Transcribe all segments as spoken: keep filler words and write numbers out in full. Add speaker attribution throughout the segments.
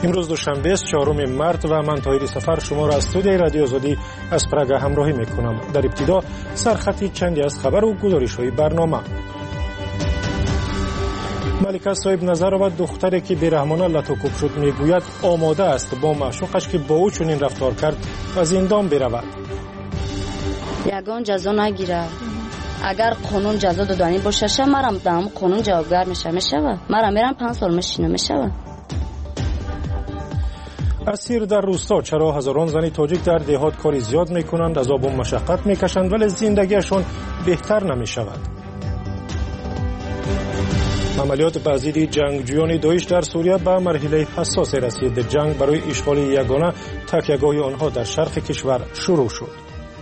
Speaker 1: امروز دوشنبه است چهارم مارس و من طاهر سفر شما را از استودیوی رادیو آزادی از پراگ همراهی میکنم. در ابتدا سرخطی چندی از خبر و گزارش‌های برنامه. ملکه صاحب نظرова دختری که بیرحمانه لطوکوب شد میگوید آماده است با معشوقش که با او چنین رفتار کرد و زندان برود.
Speaker 2: یگان جزا نگیره. اگر قانون جزا دادنی باشه مرم دام قانون جوابگر میشه میشه مرم میرم پنج سال میشینه میشه.
Speaker 1: اسیر در روستا چرا هزاران زن تاجیک در دهات کاری زیاد میکنند، عذاب و مشقت میکشند ولی زندگیشان بهتر نمیشود. عملیات بعضی جنگجویان داعش در سوریه به مرحله حساس رسید. جنگ برای اشغال یگانه تکیهگاه آنها در شرق کشور شروع شد.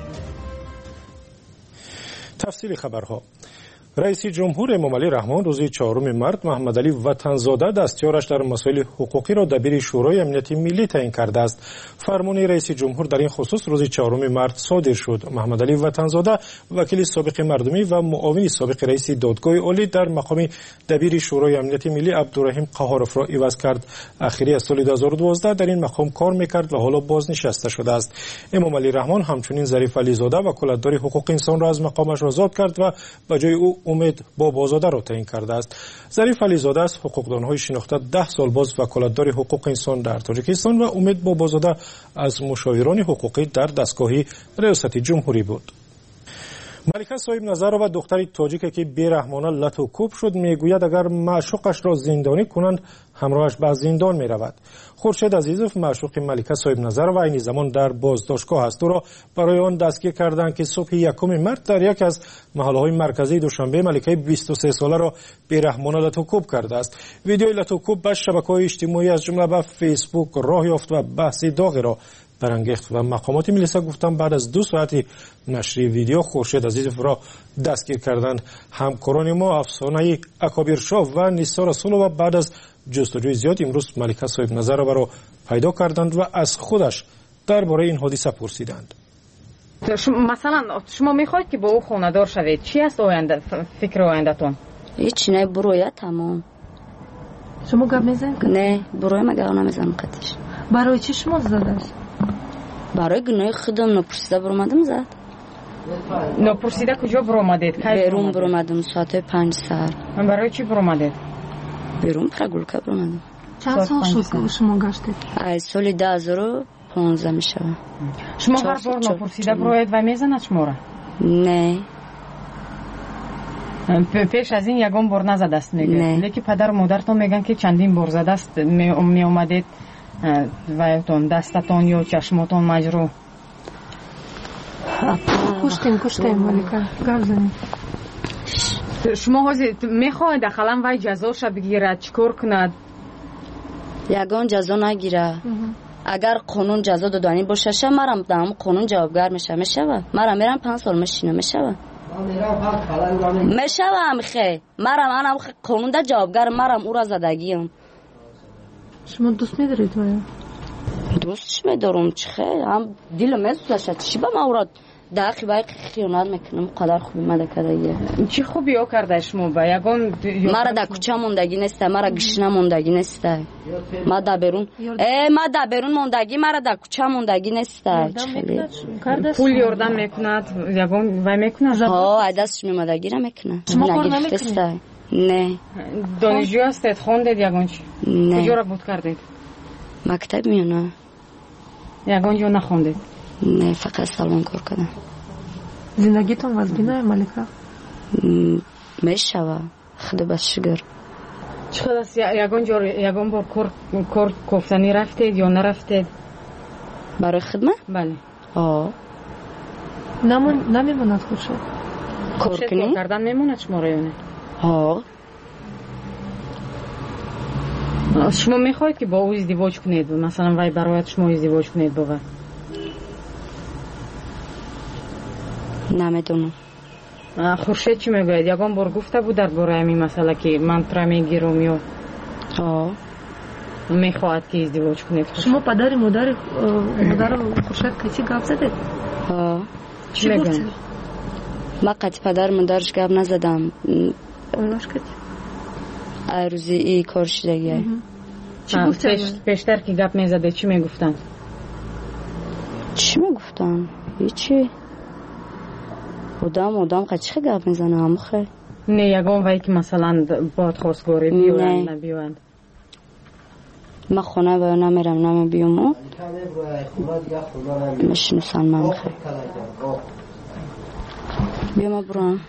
Speaker 1: تفصیل خبرها. رئیس جمهور امام علی رحمان روز چهارم مارس محمد علی وطنزاده دستیارش در مسائل حقوقی را دبیر شورای امنیت ملی تعیین کرده است. فرمان رئیس جمهور در این خصوص روز چهارم مارس صادر شد. محمد علی وطنزاده وکیل سابق مردمی و معاون سابق رئیس دادگاه عالی در مقام دبیر شورای امنیت ملی عبدالرحیم قهارف را عوض کرد. اخیری سال دو هزار و دوازده در این مقام کار میکرد و حالا بازنشسته شده است. امام علی رحمان همچنین ظریف علیزاده وکالتدار حقوق انسان را از مقامش آزاد کرد و به جای او امید بابازاده را تعیین کرده است. ظریف علیزاده از حقوقدانهای شناخته ده سال باز وکالتدار حقوق انسان در تاجیکستان و امید بابازاده از مشاوران حقوقی در دستگاه ریاست جمهوری بود. ملکه صاحب نظرova دختری تاجیک که بیرحمانه لطوکوب شد میگوید اگر معشوقش را زندانی کنند همراهش به زندان میرود. خورشید عزیزوف معشوق ملکه صاحب نظرova این زمان در بازداشتگاه است. او را برای آن دستگیر کردند که صبح یکم مارس در یک از محله‌های مرکزی دوشنبه ملکه بیست و سه ساله را بیرحمانه لطوکوب کرده است. ویدیوی لطوکوب به شبکه‌های اجتماعی از جمله به فیسبوک راه یافت و بحث داغی را برانگیخت و مقامات ملیسا گفتن بعد از دو ساعتی نشر ویدیو خورشید عزیزوف را دستگیر کردند. همکاران ما افسانه اکابر شاه و نیسا رسولووا بعد از جستجوی زیاد امروز ملکه صاحب نظرova را پیدا کردند و از خودش درباره این حادثه پرسیدند.
Speaker 3: مثلا شما میخواید که با او خانه‌دار شوید، چی است آینده فکر آینده‌تون؟
Speaker 2: هیچ نه، برویا تمام.
Speaker 4: شما گپ میزنید؟
Speaker 2: نه، برویا مگه نمیزنم قطعش.
Speaker 4: برای چی شما زدش؟
Speaker 2: برای گناه خودم نپرسیده برآمدم زد.
Speaker 3: نپرسیده کجا برآمدید؟
Speaker 2: بیرون برآمدم ساعت پنج سر.
Speaker 3: برای چی برآمدید؟
Speaker 2: بیرون پرگولکا برآمدم.
Speaker 4: چند سال شد که شما گشتید؟
Speaker 2: از سال دو هزار و پانزده میشه.
Speaker 3: شما هر بار نپرسیده برآید و میزند شما را؟
Speaker 2: نه.
Speaker 3: پیش از این یگان بار نزده است میگه. لیکن پدر و مادرتون میگن که چندین بار زده است. می اومدید وایتون دستتون یا چشماتون مجروح.
Speaker 4: کشتیم کشتیم ملکه گپ زنید.
Speaker 3: شما میخواید داخلا وای جزاش بگیرد چیکار کند؟
Speaker 2: یگان جزا نگیره. اگر قانون جزا دادنی باشه مرم دام قانون جوابگر میشه میشه مرم میرم پنج سال میشینه میشه میشه خیلی مرم منم قانون ده جوابگر مرم او را زدگیم.
Speaker 4: شما دوست می‌دارید و
Speaker 2: دوستش می‌دارم چه خیلی هم دلم می‌سوزه چی به ما او را داخل باید خیانت میکنم. قدر خوبی مده کرده.
Speaker 3: چی خوبی او کرده شما با یگان؟
Speaker 2: مرا در کوچه موندگی نیسته، مرا گشنه موندگی نیسته. ما در بیرون ای ما در بیرون موندگی مرا در کوچه موندگی نیسته.
Speaker 3: پول یاردم میکند یگان وای میکنه؟
Speaker 2: ها دستش میمادگی را میکنه.
Speaker 4: شما کار نمیکنید؟
Speaker 2: نه.
Speaker 3: دانشجو هستید؟ خواندید یگان چی؟
Speaker 2: نه.
Speaker 3: کجا را بود کردید؟
Speaker 2: مکتب میونه.
Speaker 3: یگان جو نخوندید؟
Speaker 2: نه فقط سالن کار کردم.
Speaker 4: زندگیتون وزبینه ملکه؟
Speaker 2: میشوه خدا بس شگر.
Speaker 3: چقدر است یگان جور یگان بار کار کار کوفتنی رفتید یا نرفتید؟
Speaker 2: برای خدمت؟
Speaker 3: بله.
Speaker 2: آه.
Speaker 4: نمون نمیموند خوشه.
Speaker 2: کار کنی؟
Speaker 3: کردن میموند شما را یا نه؟
Speaker 2: آه.
Speaker 3: شما میخواید که با او ازدواج کنید مثلا وای برایت شما ازدواج کنید با وی؟
Speaker 2: نمیدونم.
Speaker 3: خورشید چی میگوید؟ یگان بار گفته بود درباره همین مسئله که من ترا میگیرم یا
Speaker 2: آه
Speaker 3: میخواهد که ازدواج کنید؟
Speaker 4: شما پدر مادر مادر خورشید که چی گپ زدید؟
Speaker 2: آه
Speaker 3: چی میگن؟
Speaker 2: ما قطع پدر مادرش گپ نزدم.
Speaker 4: اوناش کردی؟
Speaker 2: روزی ای کار شدگی
Speaker 4: چی گفتن؟
Speaker 3: پیشتر که گپ میزده چی میگفتن؟
Speaker 2: چی میگفتن؟ هیچی. بودم بودم که چی گپ میزنه همو خیلی.
Speaker 3: نه یگان وایی که مثلا باد خواستگاری بیوند نبیوند.
Speaker 2: من خونه باید نمیرم نمی بیوم مشنوسن من خیلی. بیوم برام.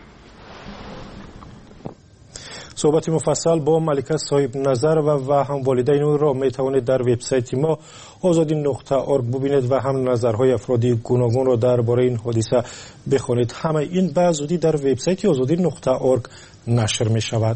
Speaker 1: صحبت مفصل با ملکه صاحب نظر و, و هم والدین او را می توانید در وبسایت ما آزادی نقطه ارگ ببینید و هم نظرهای افرادی گوناگون را درباره این حادثه بخوانید. همه این به زودی در وبسایت آزادی نقطه ارگ نشر می شود.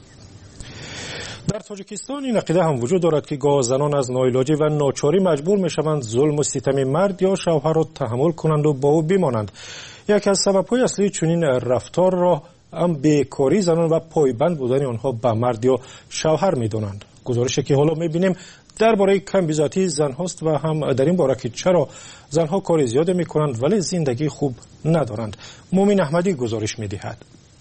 Speaker 1: در تاجیکستان این عقیده هم وجود دارد که گاه زنان از ناعلاجی و ناچاری مجبور می شوند ظلم و ستم مرد یا شوهر را تحمل کنند و با او بمانند. یکی از سبب‌های اصلی چنین رفتار را هم بیکاری زنان و پایبند بودن آنها به مرد یا شوهر می‌دانند. گزارشی که حالا می‌بینیم درباره کم بی‌ذاتی زن‌هاست و هم در این باره که چرا زن‌ها کار زیاد می‌کنند ولی زندگی خوب ندارند. مومن احمدی گزارش می‌دهد.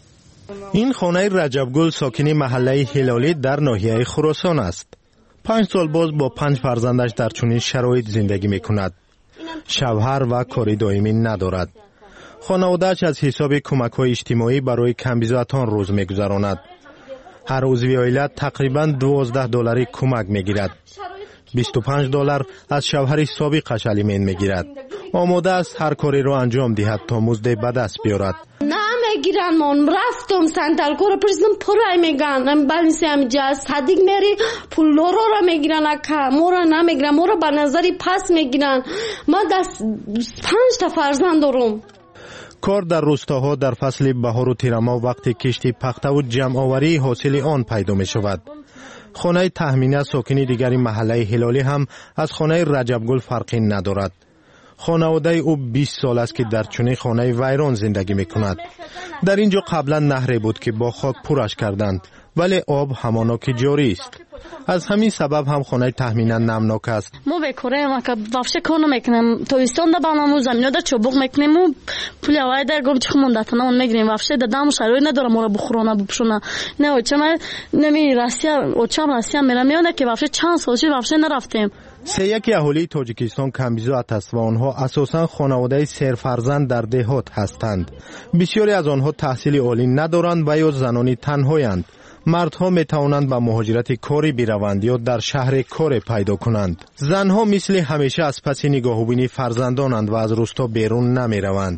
Speaker 5: این خانه رجبگل ساکنی محله هلالی در ناحیه خراسان است. پنج سال باز با پنج فرزندش در چنین شرایط زندگی می‌کند. شوهر و کاری دائمی ندارد. خانواده‌اش از حساب کمک‌های اجتماعی برای کمبیزاتان روز می‌گذراند. هر عضوی عائله تقریباً دوازده دلاری کمک می‌گیرد. بیست و پنج دلار از شوهر سابقش الیمن می‌گیرد. آماده است هر کاری را انجام دهد تا مزد به دست بیارد.
Speaker 6: نمیگیرن من رفتم سنتر کورا پرسیدم پرای میگن بلنسی همینجا صدیق میری پول لورو را میگیرن اکا مورا نمیگیرن مورا به نظری پس میگیرن. من دست پنج تا فرزند دارم.
Speaker 5: کار در روستاها در فصل بهار و تیرما وقتی کشتی پخته و جمع آوری حاصل آن پیدا می شود. خانه تهمینه ساکنی دیگری محله هلالی هم از خانه رجبگل فرقی ندارد. خانواده او بیست سال است که در چنین خانه ویران زندگی می کند. در اینجا قبلا نهری بود که با خاک پرش کردند ولی آب همانا که جاری است. از همین سبب هم خانه تهمینا نمناک است.
Speaker 7: ما بکره که وافشه کار نمیکنیم تویستان دا بانمو زمین دا چوبوق میکنیم و پولی هوای در گم چخ مندتنا اون میگیریم وافشه دادم شروع نداره ما را بخورونه بپشونه نه اوچه ما نمی راسیا اوچه راسیا میرم میونه که وافشه چند سالشی وافشه نرفتیم.
Speaker 5: سه یکی اهالی تاجیکستان کمبیزات است و آنها اساساً خانواده سرفرزند در دهات هستند. بسیاری از آنها تحصیل عالی ندارند و یا زنانی تنهایند. مردها می توانند به مهاجرت کاری بروند یا در شهر کار پیدا کنند. زنها مثل همیشه از پس نگاهبینی فرزندانند و از روستا بیرون نمی روند.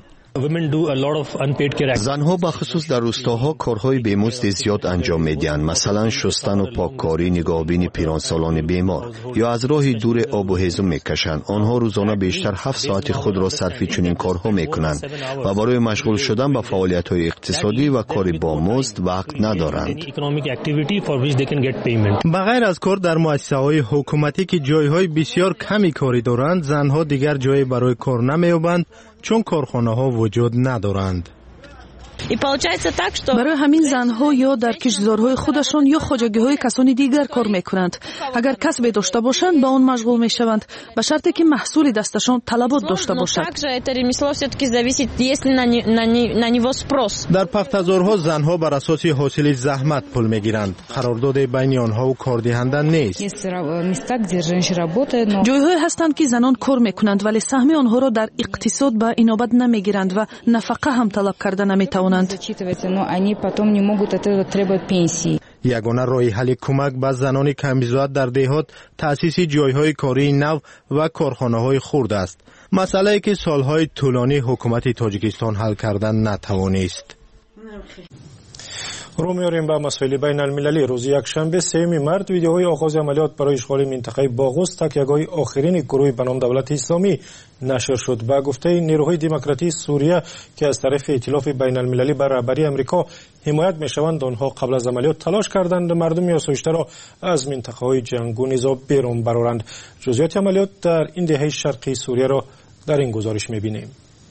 Speaker 8: زنها بخصوص در روستاها کارهای بیمزد زیاد انجام میدهند، مثلا شستن و پاککاری، نگاهبین پیرانسالان بیمار یا از راه دور آب و هیزم میکشند. آنها روزانه بیشتر هفت ساعت خود را صرف چنین کارها میکنند و برای مشغول شدن به فعالیت‌های اقتصادی و کار با مزد وقت ندارند.
Speaker 5: بغیر از کار در مؤسسه‌های حکومتی که جایهای بسیار کمی کاری دارند، زنها دیگر جایی برای کار نمی‌یابند چون کارخانه‌ها وجود ندارند.
Speaker 4: برای همین زنها یا در کشتزارهای خودشان یا خواجگی‌های کسانی دیگر کار میکنند. اگر کسبی داشته باشند با آن مشغول میشوند به شرطی که محصول دستشان طلبات داشته باشد.
Speaker 5: در پختزارها زنها بر اساس حاصل زحمت پول میگیرند. قرارداد بین آنها و کاردهنده نیست.
Speaker 4: جایهای هستند که زنان کار میکنند ولی سهم آنها را در اقتصاد به اینابت نمیگیرند و نفقه هم طلب کرده نمیتوانند.
Speaker 5: یگانه راه حل کمک به زنان کمبیزات در دهات تأسیس جایهای کاری نو و کارخانه‌های خرد است. مسئله‌ای که سالهای طولانی حکومت تاجیکستان حل کردن نتوانست.
Speaker 1: رو میاریم به مسائل بین المللی. روز یکشنبه سوم مارس ویدیوهای آغاز عملیات برای اشغال منطقه باغوس تکیه‌گاه آخرین گروه به نام دولت اسلامی نشر شد. به گفته نیروهای دموکراتی سوریه که از طرف ائتلاف بین المللی بر رهبری آمریکا حمایت میشوند، آنها قبل از عملیات تلاش کردند مردم آسایشته را از منطقه‌های جنگ و نزاع بیرون برآورند. جزئیات عملیات در این دهه شرقی سوریه را در این گزارش می‌بینیم.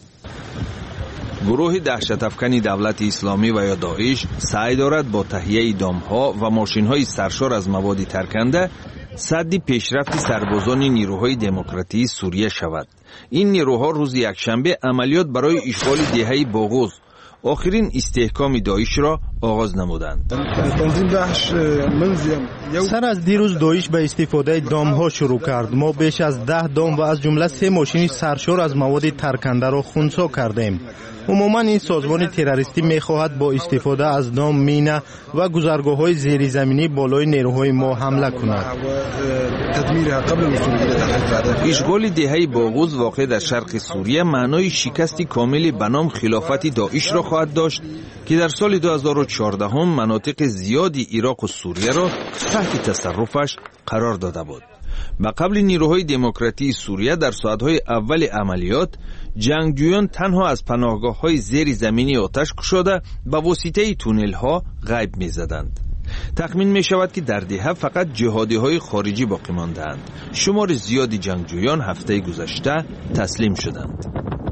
Speaker 9: گروه دهشت افکن دولت اسلامی و یا داعش سعی دارد با تهیه دامها و ماشین‌های سرشار از مواد ترکنده سد پیشرفت سربازان نیروهای دموکراتی سوریه شود. این نیروها روز یکشنبه عملیات برای اشغال دهه باغوز آخرین استحکام داعش را آغاز نمودند.
Speaker 5: سر از دیروز داعش به استفاده دام‌ها شروع کرد. ما بیش از ده دام و از جمله سه ماشین سرشار از مواد ترکنده را خنثی کردیم. عموما این سازمان تروریستی می‌خواهد با استفاده از دام، مینه و گذرگاه‌های زیرزمینی بالای نیروهای ما حمله کند.
Speaker 9: اشغال دهه باغوز واقع در شرق سوریه معنای شکست کامل به نام خلافت داعش را خواهد داشت که در سال دو هزار و چهارده هم مناطق زیادی عراق و سوریه را تحت تصرفش قرار داده بود. به قبل نیروهای دموکراتی سوریه در ساعتهای اول عملیات جنگجویان تنها از پناهگاه‌های زیر زمینی آتش گشوده به واسطه تونل‌ها غیب می‌زدند. تخمین می‌شود که در دهه فقط جهادی‌های خارجی باقی ماندند. شمار زیادی جنگجویان هفته گذشته تسلیم شدند.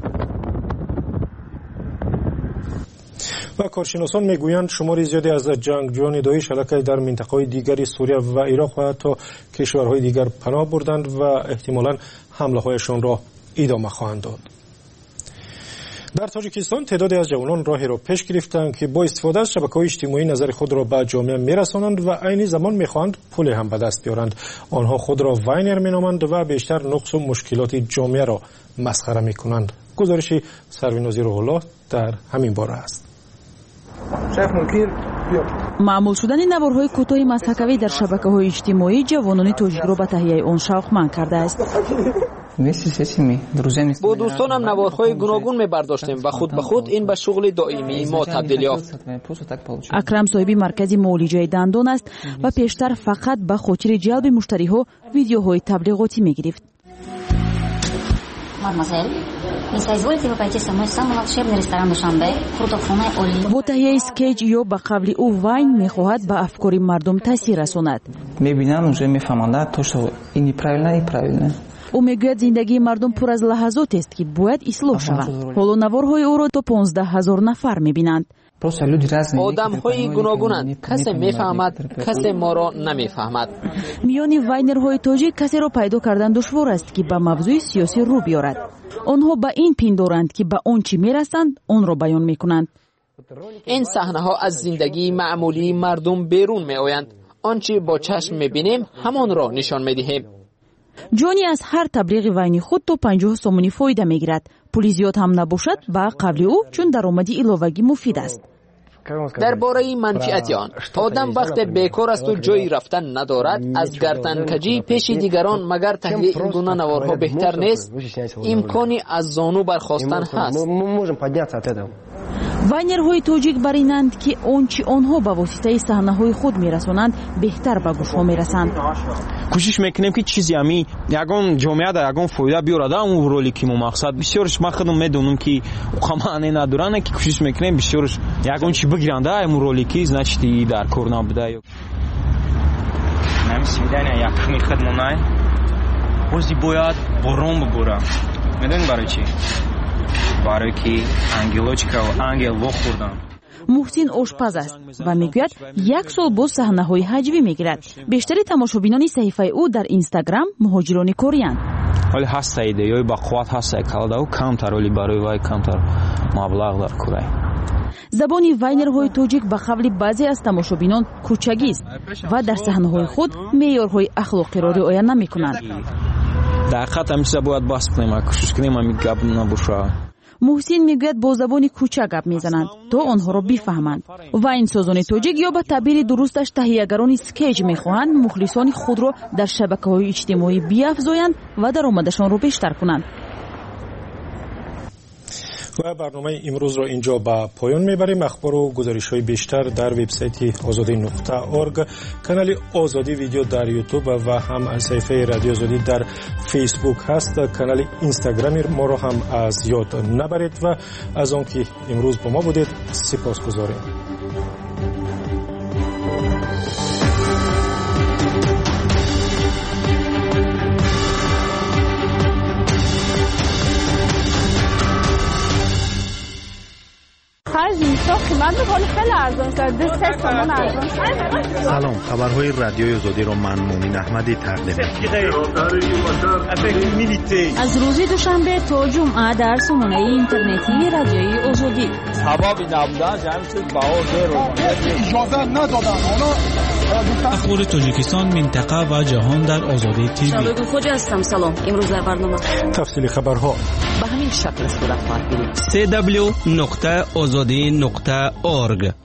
Speaker 1: و کارشناسان میگویند شمار زیادی از جنگجویان داعش علاقه در منطقه‌های دیگری سوریه و عراق و حتی کشورهای دیگر پناه بردند و احتمالاً حمله‌هایشان را ادامه خواهند داد. در تاجیکستان تعدادی از جوانان راهی را پیش گرفتند که با استفاده از شبکه‌های اجتماعی نظر خود را به جامعه میرسانند و عین زمان میخواهند پول هم به دست بیارند. آنها خود را واینر مینامند و بیشتر نقص و مشکلات جامعه را مسخره میکنند. گزارش سروینازی روح الله در همین باره است.
Speaker 4: معمول شدن نوارهای کوتاه مسحکوی در شبکه‌های اجتماعی جوانان تاجیک را به تهیه آن شوقمند کرده است.
Speaker 10: با دوستانم نوارهای گوناگون می‌برداشتیم و خود به خود این به شغل دائمی ما تبدیل یافت.
Speaker 4: اکرم صاحب مرکز معالجه دندان است و پیشتر فقط به خاطر جلب مشتری‌ها ویدیوهای تبلیغاتی می‌گرفت. با تهیه اسکیچ یا به قول او واین می‌خواهد به افکار مردم تاثیر رساند.
Speaker 11: می‌بینم уже می‌فهمند то что и неправильно и правильно.
Speaker 4: او میگوید زندگی مردم پر از لحظات است که باید اصلاح شود. حالا نوارهای او را تا پانزده هزار نفر می‌بینند.
Speaker 10: آدم‌های گوناگونند. کسی می‌فهمد، کسی ما را نمی‌فهمد.
Speaker 4: میان واینرهای تاجیک کسی را پیدا کردن دشوار است که به موضوع سیاسی رو بیارد. آنها به این پندارند که به آن چی می‌رسند آن را بیان می‌کنند.
Speaker 10: این صحنه‌ها از زندگی معمولی مردم بیرون می‌آیند. آنچه با چشم می‌بینیم همان را نشان می‌دهیم.
Speaker 4: جانی از هر تبلیغ واینی خود تا پنجاه سومونی فایده می‌گیرد. پول زیاد هم نباشد به قول او چون درآمدی الهه‌ای مفید است.
Speaker 10: درباره منفعت آن آدم وقت بیکار است و جایی رفتن ندارد از گردنکجی پیش دیگران مگر تهیه این گونه نوارها بهتر نیست؟ امکانی از زانو برخاستن هست.
Speaker 4: واینرهای تاجیک برینند که آنچه آنها به واسطه صحنه‌های خود میرسانند بهتر به گوش‌ها میرسند.
Speaker 12: کوشش میکنیم که چیزی همی یگان جامعه در یگان فایده بیاره اون رولی که ما مقصد بسیارش ما خودم میدونم که قمانه ندارن که کوشش میکنیم بسیارش یگان چی بگیرنده اون رولی که значит در کار نبوده نمی‌سیدن یک میخدمونای روزی باید برام ببرم میدونی برای چی برای که انگلوچکا و انگل خوردم.
Speaker 4: محسن آشپز است و میگوید یک سال باز صحنه‌های حجبی میگیرد. بیشتری تماشابینان صحیفه او در اینستاگرام مهاجران کوریان.
Speaker 12: ولی هست ایده با قوت هست کالدا و کمتر ولی برای وای کمتر مبلغ در کره.
Speaker 4: زبانی واینرهای تاجیک به قول بعضی از تماشابینان کوچگی است و در صحنه‌های خود معیارهای اخلاقی را رعایت نمی‌کنند.
Speaker 12: در خط همیشه باید بحث کنیم کوشش کنیم همین گپ نباشه.
Speaker 4: محسن میگوید با زبانی کوچک گپ میزنند تا آنها را بفهمند و این سازان تاجیک یا به تعبیر درستش تهیه‌گران اسکیچ میخواهند مخلصان خود را در شبکه‌های اجتماعی بیافزایند و درآمدشان را بیشتر کنند.
Speaker 1: و برنامه امروز را اینجا به پایان میبریم. اخبار و گزارش‌های بیشتر در وبسایت آزادی نقطه اورگ، کانال آزادی ویدیو در یوتیوب و هم از صفحه رادیو آزادی در فیسبوک هست. کانال اینستاگرام ما را هم از یاد نبرید و از آنکه امروز با ما بودید سپاسگزاریم.
Speaker 13: برای جنسا قیمت میکنه خیلی ارزان شد. دو سه تومن ارزان شد.
Speaker 5: سلام، خبرهای رادیوی آزادی را من مومن احمدی تقدیم می‌کنم.
Speaker 4: از روز دوشنبه تا جمعه در سامانه اینترنتی رادیوی آزادی.
Speaker 14: سببی نبودن جمع شد باور رو اجازه ندادن.
Speaker 15: اخبار تاجیکستان، منطقه و جهان در آزادی تیوی.
Speaker 2: شبگون خوج هستم. سلام. امروز در برنامه
Speaker 1: تفصیل خبرها
Speaker 10: به همین شکل صورت خواهد گرفت.
Speaker 15: سی دبلیو نقطه آزادی نقطه اورگ.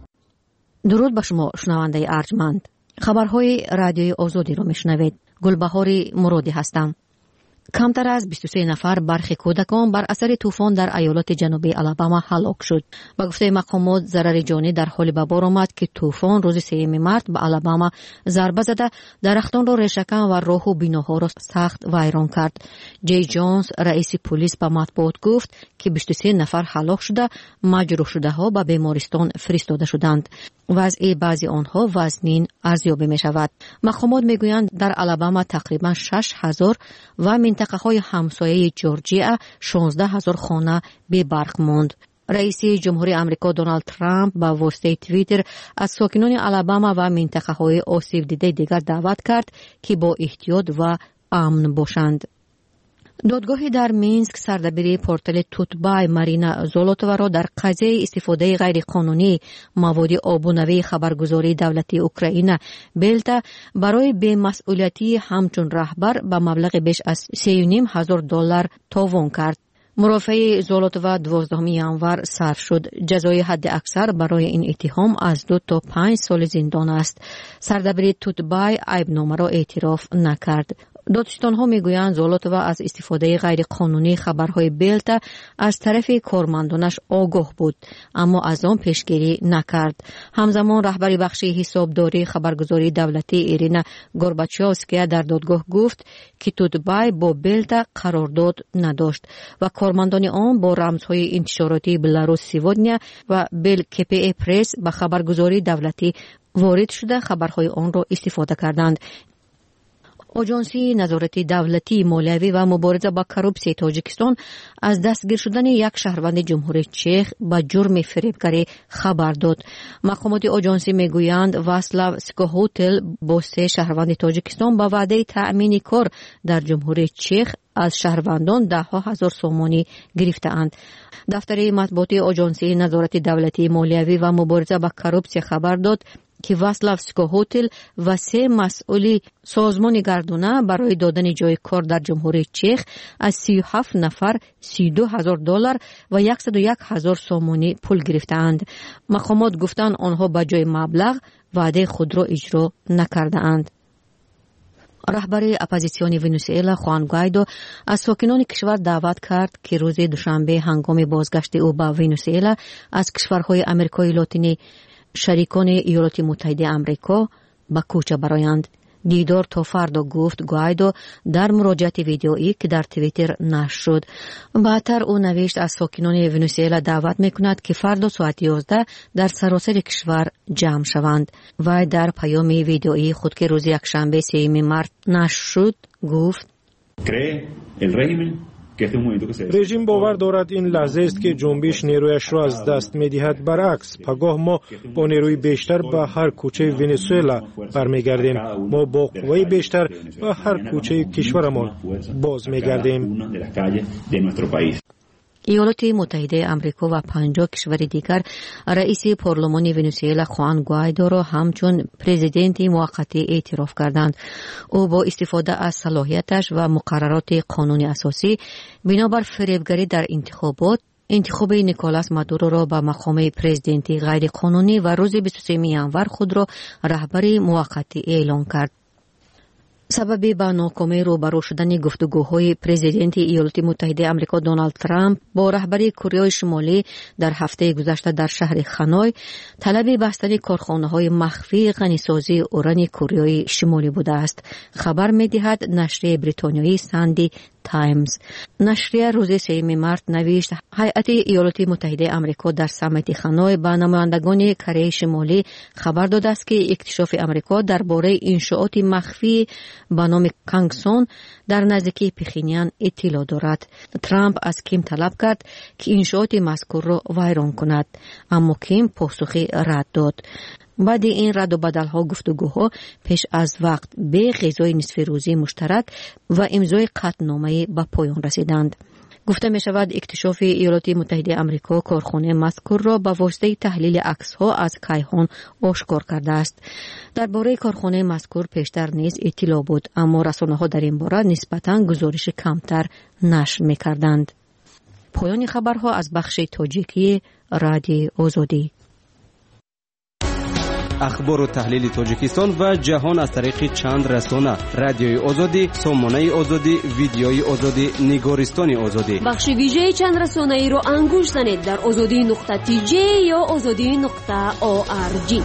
Speaker 16: درود به شما شنونده ارجمند. خبرهای رادیوی آزادی را میشنوید. گلبهاری مرادی هستم. کمتر از بیست و سه نفر برخی کودکان بر اثر طوفان در ایالات جنوبی آلاباما هلاک شد. با گفته مقامات ضرر جانی در حال به بار آمد که طوفان روز سوم مارس به آلاباما ضربه زده درختان را ریشه‌کن و راه و بیناها را سخت ویران کرد. جی جونز رئیس پلیس به مطبوعات گفت که بیست و سه نفر هلاک شده، مجروح شده ها به بیمارستان فرستاده شدند. وضع بعضی آنها وزنین ارزیابی می شود. مقامات می گویند در آلاباما تقریبا شش هزار و منطقه های همسایه جورجیا شانزده هزار خانه بی برق ماند. رئیس جمهوری آمریکا دونالد ترامپ با واسطه توییتر از ساکنان آلاباما و منطقه های آسیب دیده دیگر دعوت کرد که با احتیاط و امن باشند. دادگاهی در مینسک سردبیر پورتل توتبای مارینا زولوتووا را در قضیه استفاده غیرقانونی مواد آبونوی خبرگزاری دولتی اوکراین بلتا برای بی‌مسئولیتی همچون رهبر به مبلغ بیش از سه و نیم هزار دلار تاوان کرد. مرافع زولوتووا دوازدهم ژانویه صرف شد. جزای حد اکثر برای این اتهام از دو تا پنج سال زندان است. سردبیر توتبای عیبنامه را اعتراف نکرد. دادستان‌ها میگویند زولوتووا از استفاده غیرقانونی خبرهای بلتا از طرف کارمندانش آگاه بود، اما از آن پیشگیری نکرد. همزمان رهبر بخش حسابداری خبرگزاری دولتی ایرینا گورباچوفسکیا در دادگاه گفت که توتبای با بلتا قرارداد نداشت و کارمندان آن با رمزهای انتشاراتی بلاروس سیودنیا و بل کپی پرس به خبرگزاری دولتی وارد شده خبرهای آن را استفاده کردند. آژانسی نظارتی دولتی مالیوی و مبارزه با کروپسی تاجیکستان از دستگیر شدن یک شهروند جمهوری چک با جرم فریبکاری خبر داد. مقامات آژانسی میگویند واسلاو سکوهوتل با سه شهروند تاجیکستان با وعده تأمین کار در جمهوری چک از شهروندان ده ها هزار سومانی گرفته‌اند. دفتر مطبوعاتی آژانسی نظارتی دولتی مالیوی و مبارزه با کروپسی خبر داد که واسلاو سکوهوتل و سه مسئولی سازمان گردونه برای دادن جای کار در جمهوری چک از سی و هفت نفر سی و دو هزار دلار و صد و یک هزار سومانی پول گرفتند. مقامات گفتند آنها به جای مبلغ وعده خود را اجرا نکردند. رهبر اپوزیسیون ونزوئلا خوان گوایدو از ساکنان کشور دعوت کرد که روز دوشنبه هنگام بازگشت او به ونزوئلا از کشورهای آمریکای لاتینی شریکان ایالات متحده آمریکا به کوچه برآیند. دیدار تا فردا گفت گوایدو در مراجعه ویدیویی که در توییتر نشر شد. بعدتر او نوشت از ساکنان ونزوئلا دعوت میکند که فردا ساعت یازده در سراسر کشور جمع شوند. و در پیام ویدیویی خود که روز یکشنبه سوم مارس نشر شد گفت
Speaker 1: رژیم باور دارد این لحظه است که جنبش نیرویش را از دست می‌دهد. برعکس پگاه ما با نیروی بیشتر به هر کوچه ونزوئلا برمیگردیم. ما با قوه بیشتر به هر کوچه کشورمان باز میگردیم.
Speaker 16: ایالات متحده آمریکا و پنجاه کشور دیگر رئیس پارلمان ونزوئلا خوان گوایدو را همچون پرزیدنت موقتی اعتراف کردند. او با استفاده از صلاحیتش و مقررات قانون اساسی بنابر فریبگری در انتخابات انتخاب نیکولاس مادورو را به مقام پرزیدنتی غیر قانونی و روز بیست و سوم ژانویه خود را رهبر موقتی اعلام کرد. سبب به ناکامی روبرو شدن گفتگوهای پرزیدنت ایالات متحده آمریکا دونالد ترامپ با رهبر کره شمالی در هفته گذشته در شهر خانوی طلب بستن کارخانه‌های مخفی غنیسازی اوران کره شمالی بوده است. خبر می‌دهد نشریه بریتانیایی ساندی تایمز. نشریه روز سوم مارس نوشت هیئت ایالات متحده آمریکا در سمیت هانوی با نمایندگان کره شمالی خبر داده است که اکتشاف آمریکا درباره انشاءات مخفی با نام کانگسون در نزدیکی پخینیان اطلاع دارد. ترامپ از کیم طلب کرد که انشاءات مذکور را ویران کند، اما کیم پاسخی رد داد. بعد این رد و بدل ها گفتگوها پیش از وقت به غذای نصف روزی مشترک و امضای قطعنامه به پایان رسیدند. گفته می شود اکتشاف ایالات متحده آمریکا کارخانه مذکور را به واسطه تحلیل عکس ها از کیهان آشکار کرده است. درباره کارخانه مذکور پیشتر نیز اطلاع بود، اما رسانه ها در این باره نسبتاً گزارش کمتر نشر می کردند. پایان خبرها از بخش تاجیکی رادیوی آزادی.
Speaker 17: اخبار و تحلیل تاجیکستان و جهان از طریق چند رسانه: رادیوی آزادی، سامانه آزادی، ویدیوی آزادی، نگارستان آزادی.
Speaker 18: بخش ویژه چند رسانه ای را انگوش زنید در آزادی نقطه تی جی یا آزادی نقطه او آر جی.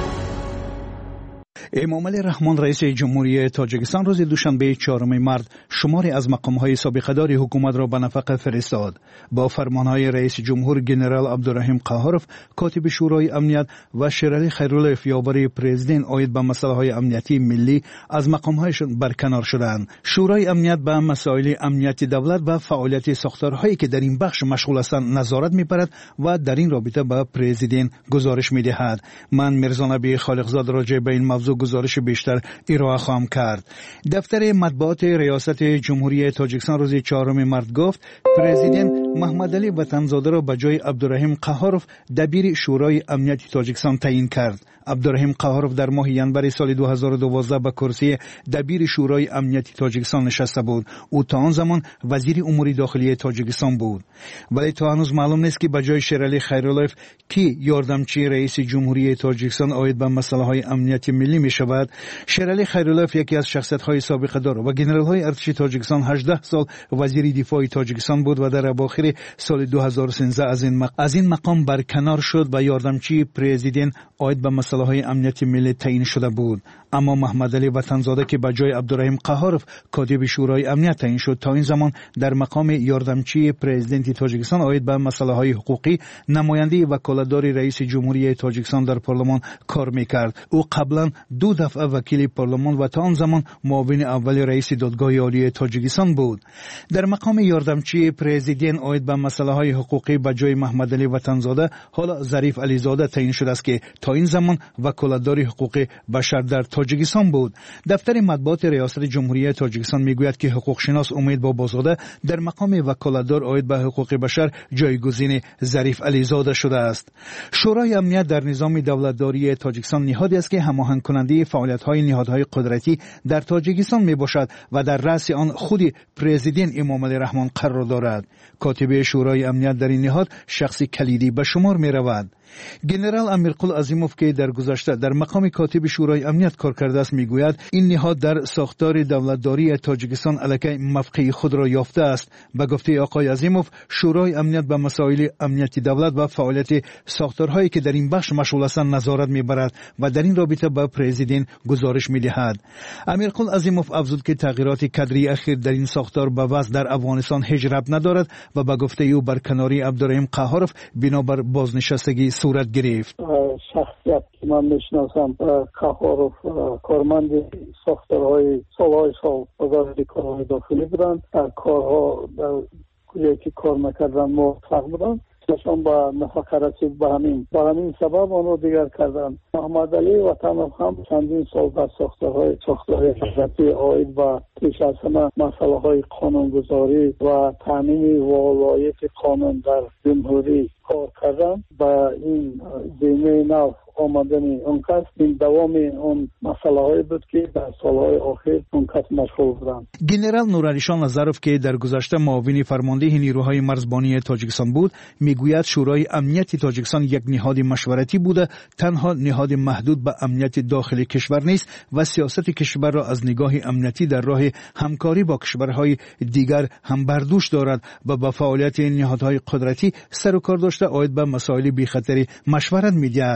Speaker 19: امامعلی رحمان رئیس جمهوری تاجیکستان روز دوشنبه چهارم مارس شماری از مقام‌های سابقه‌دار حکومت را به نفق فرستاد. با فرمان‌های رئیس جمهور جنرال عبدالرحیم قهاروف، کاتب شورای امنیت و شیرعلی خیرالله یاوری پرزیدنت آید به مسائل امنیتی ملی از مقام‌هایشان برکنار شدند. شورای امنیت به مسائل امنیتی دولت و فعالیت ساختارهایی که در این بخش مشغول هستند نظارت می‌برد و در این رابطه به پرزیدنت گزارش می‌دهد. من میرزا نبی خالقزاد راجع به این موضوع گزارش بیشتر ارائه خواهم کرد. دفتر مطبوعات ریاست جمهوری تاجیکستان روز چهارم مارس گفت پرزیدنت محمد علی وطنزاده را به جای عبدالرحیم قهاروف دبیر شورای امنیت تاجیکستان تعیین کرد. عبدالرحیم قهاروف در ماه ینور سال دو هزار و دوازده به کرسی دبیر شورای امنیت تاجیکستان نشسته بود. او تا آن زمان وزیر امور داخلی تاجیکستان بود. ولی تا هنوز معلوم نیست که به جای شیرعلی خیرالله کی یاردمچی رئیس جمهوری تاجیکستان آید به مسائل امنیتی ملی می شود. شیرعلی خیرالله یکی از شخصیت‌های سابقه‌دار و ژنرال‌های ارتش تاجیکستان هجده سال وزیر دفاع تاجیکستان بود و در اواخر سال دو هزار و سیزده از این مقام از این مقام برکنار شد و یاردمچی پرزیدنت آید به مسائل امنیتی ملی تعیین شده بود. اما محمد علی وطنزاده که به جای عبدالرحیم قهاروف کاتب شورای امنیت تعیین شد تا این زمان در مقام یاردمچی پرزیدنت تاجیکستان آید به مسائل حقوقی نماینده وکالتدار رئیس جمهوری تاجیکستان در پارلمان کار میکرد. او قبلا دو دفعه وکیل پارلمان و تا آن زمان معاون اول رئیس دادگاه عالی تاجیکستان بود. در مقام یاردمچی پرزیدنت آید به مسائل حقوقی به جای محمد علی وطنزاده حالا ظریف علیزاده تعیین شده است که تا این زمان وکالتدار حقوق بشر در تاجیکستان بود. دفتر مطبوعات ریاست جمهوری تاجیکستان میگوید که حقوق شناس امید بابازاده در مقام وکالتدار آید به حقوق بشر جایگزین ظریف علیزاده شده است. شورای امنیت در نظام دولتداری تاجیکستان نهادی است که هماهنگ کننده فعالیت‌های نهادهای قدرتی در تاجیکستان میباشد و در رأس آن خود پرزیدنت امامعلی رحمان قرار دارد. کاتب شورای امنیت در این نهاد شخصی کلیدی به شمار میرود. جنرال امیرقل عظیموف که در گذشته در مقام کاتب شورای امنیت کار کرده است میگوید این نهاد در ساختار دولتداری تاجیکستان الکی موقع خود را یافته است. به گفته آقای عظیموف شورای امنیت به مسائل امنیتی دولت و فعالیت ساختارهایی که در این بخش مشغول هستند نظارت میبرد و در این رابطه به پرزیدنت گزارش میدهد. امیرقل عظیموف افزود که تغییرات کادری اخیر در این ساختار به وضع در افغانستان هیچ ربط ندارد و به گفته او برکناری عبدالرحیم قهاروف بنابر بازنشستگی صورت گرفت.
Speaker 20: شخصیت که من میشناسم قهاروف کارمند ساختارهای سالهای سال وزارت کارهای داخلی بودند. کارها در کجایی که کار میکردن موفق بودند. چشم با نفقه رسید به همین با همین سبب آن رو دیگر کردن. محمد علی وطنوف هم چندین سال در ساختارهای ساختارهای حضرتی آید و پیش از همه مسئله های قانونگذاری و تامین ولایت قانون در جمهوری کار کردن. با این زمینه نو آمدن اون کس این دوام اون مسئله های بود که در سالهای آخر اون کس مشغول بودن.
Speaker 19: جنرال نورعلیشان نظروف که در گذشته معاون فرمانده نیروهای مرزبانی تاجیکستان بود میگوید شورای امنیت تاجیکستان یک نهاد مشورتی بوده، تنها نهاد محدود به امنیت داخلی کشور نیست و سیاست کشور را از نگاه امنیتی در راه همکاری با کشورهای دیگر هم برداشت دارد و با فعالیت نهادهای قدرتی سر و کار داشته آید به مسائل بی خطری مشورت میدهد.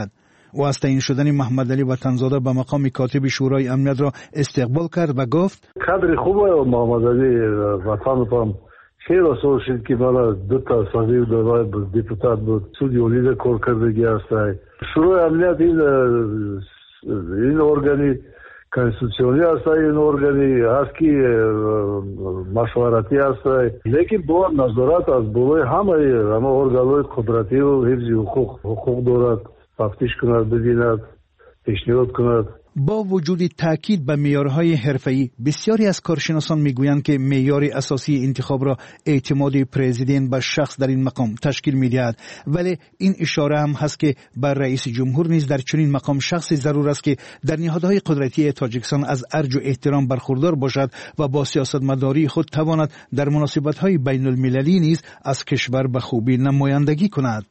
Speaker 19: و از تعیین شدن محمد علی وطنزاده به مقام کاتب شورای امنیت را استقبال کرد و گفت
Speaker 21: قدر خوبه محمد علی وطن خیلی اصول شد که برای دو تا صدیق دارای دیپوتات بود سودی اولیده کار کردگی هسته شروع امنیت این این ارگانی کنستیتوسیونی هسته این ارگانی هست که مشورتی هسته لیکن با نظارت از بولای همه همه ارگانهای قدرتی و حفظ حقوق حقوق دارد تفتیش کند ببیند پیشنهاد کند.
Speaker 19: با وجود تاکید به معیارهای حرفه‌ای بسیاری از کارشناسان میگویند که معیار اساسی انتخاب را اعتماد پرزیدنت به شخص در این مقام تشکیل می‌دهد، ولی این اشاره هم هست که بر رئیس جمهور نیز در چنین مقام شخصی ضرور است که در نهادهای قدرتی تاجیکستان از ارج و احترام برخوردار باشد و با سیاستمداری خود تواند در مناسبت‌های بین المللی نیز از کشور به خوبی نمایندگی کند.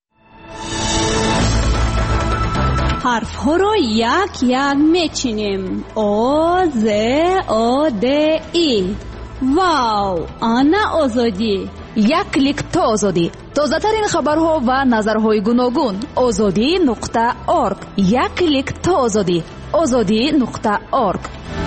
Speaker 18: حرف ها رو یک یک میچینیم. او ز او د ای. واو، آنا آزادی.
Speaker 4: یک کلیک تا آزادی. تازه ترین خبرها و نظرهای گوناگون. آزادی نقطه ارگ. یک کلیک تا آزادی. آزادی نقطه ارگ.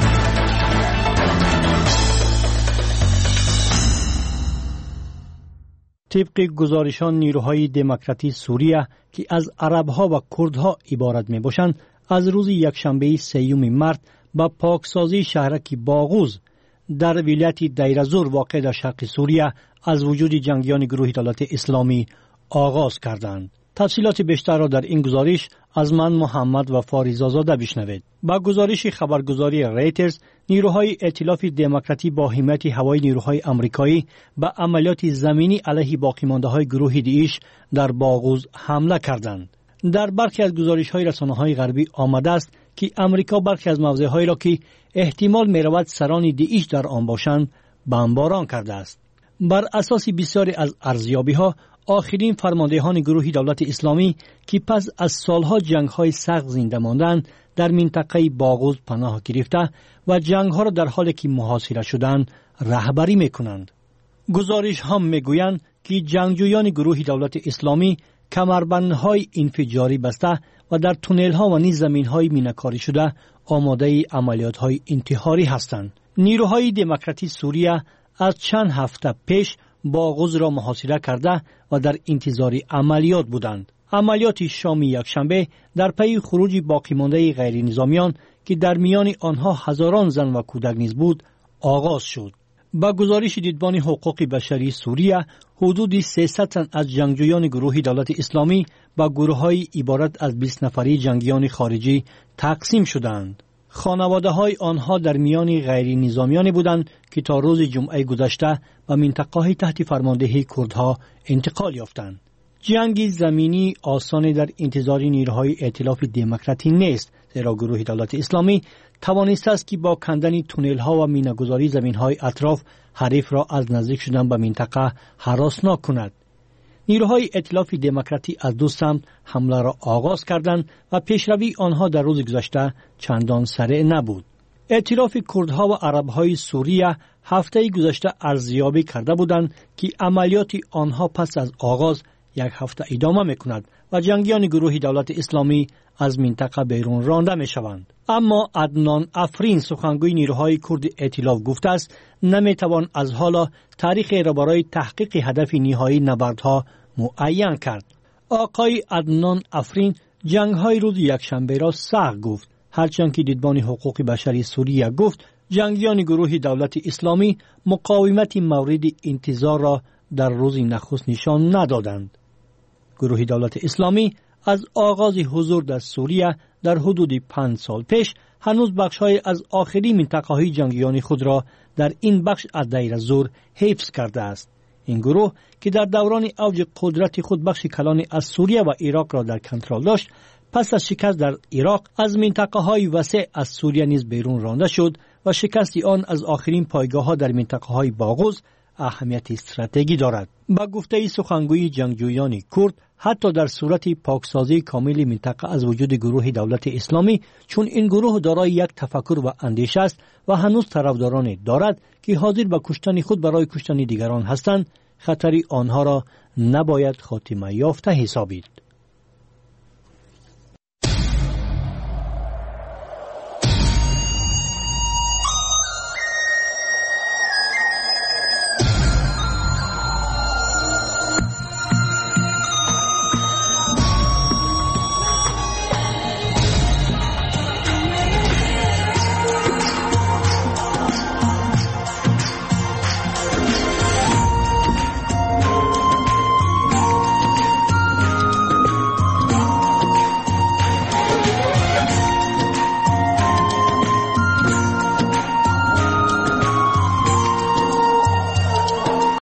Speaker 22: طبق گزارشان نیروهای دموکراتی سوریه که از عربها و کردها عبارت می باشند از روز یکشنبه سیوم مارس با پاکسازی شهرک باغوز در ولایت دیرزور واقع در شرق سوریه از وجود جنگیان گروه دولت اسلامی آغاز کردند. تفصیلات بیشتر را در این گزارش از من محمد و فاریزازاده بشنوید. با گزارش خبرگزاری ریترز، نیروهای ائتلاف دموکراتی با حمایت هوایی نیروهای آمریکایی به عملیات زمینی علیه باقیمانده‌های گروه داعش در باغوز حمله کردند. در برخی از گزارش‌های رسانه‌های غربی آمده است که آمریکا برخی از موضع‌هایی را که احتمال می‌رود سران داعش در آن باشند بمباران کرده است. بر اساس بسیاری از ارزیابی‌ها، آخرین فرماندهان گروه دولت اسلامی که پس از سالها جنگ‌های سخت زنده ماندند در منطقه باغوز پناه گرفته و جنگ‌ها را در حالی که محاصره شدند رهبری می‌کنند. گزارش هم می‌گویند که جنگجویان گروه دولت اسلامی کمربندهای انفجاری بسته و در تونل‌ها و نیز زمین‌های مینه‌کاری شده آماده عملیات‌های انتحاری هستند. نیروهای دموکراتی سوریه از چند هفته پیش باغوز را محاصره کرده و در انتظار عملیات بودند. عملیات شام یکشنبه در پی خروج باقی مانده غیر نظامیان که در میان آنها هزاران زن و کودک نیز بود آغاز شد. با گزارش دیدبان حقوق بشری سوریه، حدود سیصد تن از جنگجویان گروه دولت اسلامی با گروه‌های عبارت از بیست نفری جنگیان خارجی تقسیم شدند. خانواده های آنها در میان غیر نظامیانی بودند که تا روز جمعه گذشته به منطقه های تحت فرماندهی کردها انتقال یافتند. جنگ زمینی آسان در انتظار نیروهای ائتلاف دموکراتی نیست، زیرا گروه دولت اسلامی توانسته است که با کندن تونل ها و مینه‌گذاری زمین های اطراف حریف را از نزدیک شدن به منطقه هراسناک کند. نیروهای ائتلاف دموکراتی از دو سمت حمله را آغاز کردند و پیشروی آنها در روز گذشته چندان سریع نبود. ائتلاف کردها و عربهای سوریه هفته گذشته ارزیابی کرده بودند که عملیات آنها پس از آغاز یک هفته ادامه می‌کند و جنگیان گروه دولت اسلامی از منطقه بیرون رانده می‌شوند. اما عدنان افرین، سخنگوی نیروهای کرد ائتلاف، گفته است نمی‌توان از حالا تاریخ را برای تحقیق هدف نهایی نبردها معین کرد. آقای عدنان افرین جنگ‌های روز یکشنبه را سخت گفت، هرچند که دیدبان حقوق بشری سوریه گفت جنگیان گروه دولت اسلامی مقاومت مورد انتظار را در روز نخست نشان ندادند. گروه دولت اسلامی از آغاز حضور در سوریه در حدود پنج سال پیش هنوز بخش‌های از آخری منطقه‌های جنگیان خود را در این بخش از دیرزور حفظ کرده است. این گروه که در دوران اوج قدرت خود بخش کلان از سوریه و عراق را در کنترل داشت، پس از شکست در عراق از منطقه‌های وسیع از سوریه نیز بیرون رانده شد و شکست آن از آخرین پایگاه‌ها در منطقه‌های باغوز اهمیت استراتژی دارد. با گفته سخنگوی جنگجویان کرد، حتی در صورت پاکسازی کامل منطقه از وجود گروه دولت اسلامی، چون این گروه دارای یک تفکر و اندیشه است و هنوز طرفداران دارد که حاضر به کشتن خود برای کشتن دیگران هستند، خطر آنها را نباید خاتمه یافته حسابید.